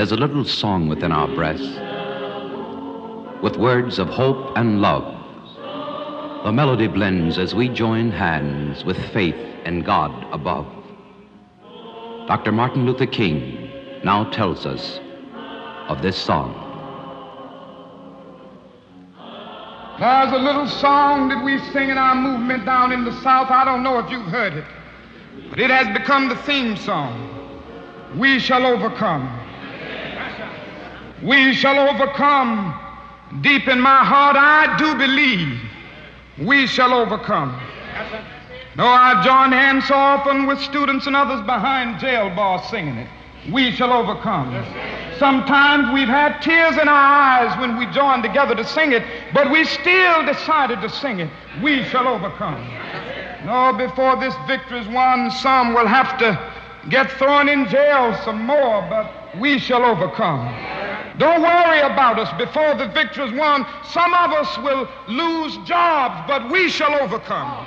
there's a little song within our breasts with words of hope and love. The melody blends as we join hands with faith in God above. Dr. Martin Luther King now tells us of this song. There's a little song that we sing in our movement down in the South. I don't know if you've heard it, but it has become the theme song. We shall overcome. We shall overcome. Deep in my heart, I do believe we shall overcome. Though I join hands so often with students and others behind jail bars singing it, we shall overcome. Sometimes we've had tears in our eyes when we joined together to sing it, but we still decided to sing it. We shall overcome. No, before this victory is won, some will have to get thrown in jail some more, but we shall overcome. Don't worry about us. Before the victory is won, some of us will lose jobs, but we shall overcome.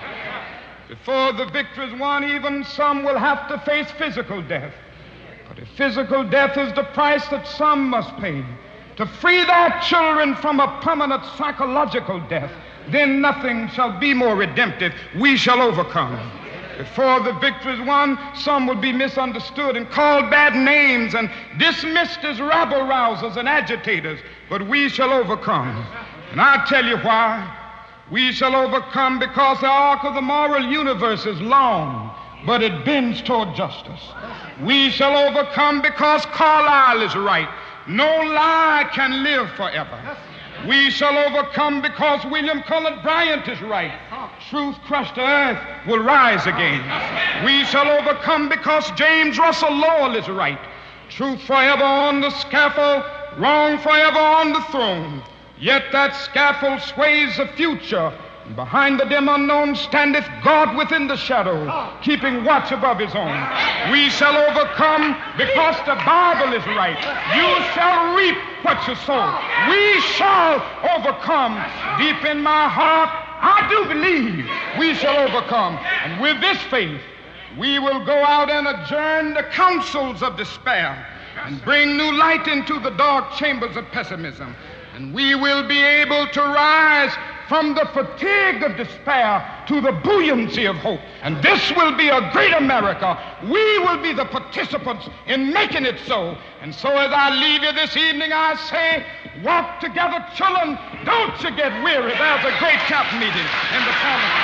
Before the victory is won, even some will have to face physical death. But if physical death is the price that some must pay to free their children from a permanent psychological death, then nothing shall be more redemptive. We shall overcome. Before the victory is won, some will be misunderstood and called bad names and dismissed as rabble-rousers and agitators, but we shall overcome. And I'll tell you why. We shall overcome because the arc of the moral universe is long, but it bends toward justice. We shall overcome because Carlyle is right. No lie can live forever. We shall overcome because William Cullen Bryant is right. Truth crushed to earth will rise again. We shall overcome because James Russell Lowell is right. Truth forever on the scaffold, wrong forever on the throne. Yet that scaffold sways the future. And behind the dim unknown standeth God within the shadow, keeping watch above his own. We shall overcome because the Bible is right. You shall reap what you sow. We shall overcome. Deep in my heart, I do believe we shall overcome. And with this faith, we will go out and adjourn the councils of despair and bring new light into the dark chambers of pessimism. And we will be able to rise from the fatigue of despair to the buoyancy of hope. And this will be a great America. We will be the participants in making it so. And so as I leave you this evening, I say, walk together, children. Don't you get weary. There's a great camp meeting in the corner.